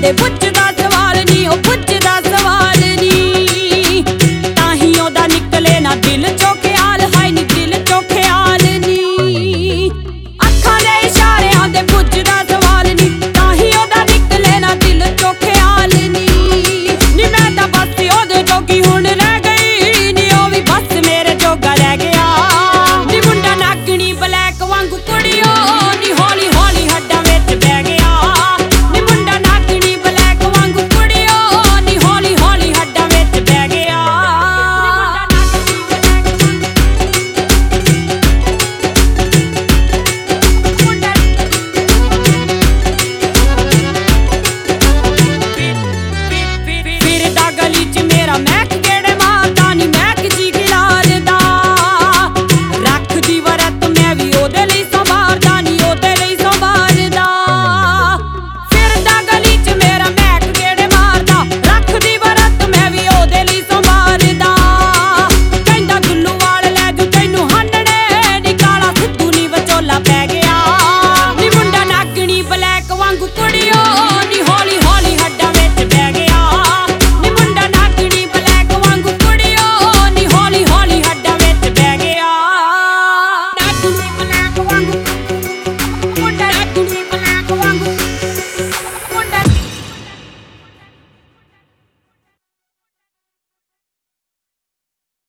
ਆਂਦੇ ਪੁੱਛਦਾ ਸਵਾਲ ਨੀ, ਉਹ ਪੁੱਛਦਾ ਸਵਾਲ ਨੀ, ਤਾਂ ਹੀ ਉਹਦਾ ਨਿਕਲੇ ਨਾ ਦਿਲ ਚੋਂ ਖਿਆਲ, ਹਾਏ ਨੀ ਦਿਲ ਚੋਂ ਖਿਆਲ ਨੀ। ਅੱਖਾਂ ਦੇ ਇਸ਼ਾਰਿਆਂ ਦੇ ਪੁੱਛਦਾ ਸਵਾਲ ਨੀ, ਤਾਂ ਹੀ ਉਹਦਾ ਨਿਕਲੇ ਨਾ ਦਿਲ ਚੋਂ ਖਿਆਲ ਨੀ। ਨੀ ਮੈਂ ਤਾਂ ਬਸ ਉਹਦੇ ਜੋਗੀ ਹੁਣ ਰਹਿ ਗਈ ਨੀ, ਉਹ ਵੀ ਬਸ ਮੇਰੇ ਜੋਗਾ ਰਹਿ ਗਿਆ। ਨੀ ਮੁੰਡਾ ਨਾਗਣੀ ਬਲੈਕ ਵਾਂਗੂ ਕੁੜੀਓ ਨੀ ਹੌਲੀ ਹੌਲੀ ਹੱਡਾਂ ਵਿੱਚ ਬਹਿ ਗਿਆ। ਨੀ ਮੁੰਡਾ ਨਾਗਣੀ ਬਲੈਕ ਵਾਂਗੂ ਕੁੜੀਓ ਨੀ ਹੌਲੀ ਹੌਲੀ ਹੱਡਾਂ ਵਿੱਚ ਬਹਿ ਗਿਆ। ਫਿਰਦਾ ਗਲੀ ਚ ਮੇਰਾ ਮਹਿਕ ਗੇੜੇ ਮਾਰਦਾ ਨੀ, ਮਹਿਕ ਜੀ ਖਿਲਾਰਦਾ, ਰੱਖਦੀ ਵਰਤ ਮੈਂ ਵੀ ਉਹਦੇ ਲਈ ਸੰਭਾਲਦਾ ਨੀ, ਉਹਦੇ ਲਈ ਸੰਭਾਲਦਾ। ਫਿਰਦਾ ਗਲੀ ਚ ਮੇਰਾ ਮਹਿਕ ਗੇੜੇ ਮਾਰਦਾ, ਰੱਖਦੀ ਵਰਤ ਮੈਂ ਵੀ ਉਹਦੇ ਲਈ ਸੰਭਾਲਦਾ। ਕਹਿੰਦਾ ਗੁੱਲੂ ਵਾਲ ਲੈ ਜੂ ਤੈਨੂੰ ਹੰਡਣੇ ਨੀ, ਕਾਲਾ ਸਿੱਧੂ ਨੀ ਵਿਚੋਲਾ ਪੈ ਗਿਆ। ਨੀ ਮੁੰਡਾ ਨਾਗਣੀ ਬਲੈਕ ਵਾਂਗੂ ਕੁੜੀ